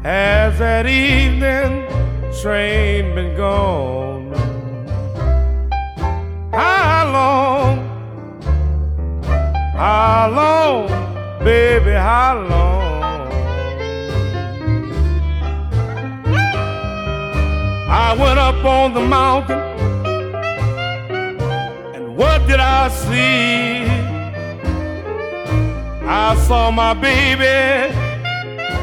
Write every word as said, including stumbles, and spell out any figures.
Has that evening train been gone? How long, how long, baby, how long? I went up on the mountain, and what did I see? I saw my baby